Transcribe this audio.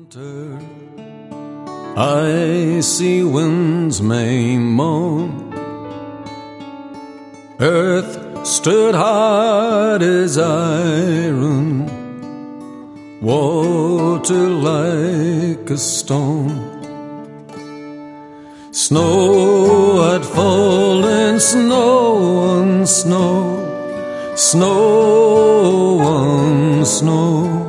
winter, icy winds may moan. Earth stood hard as iron, water like a stone. Snow had fallen, snow on snow, snow on snow.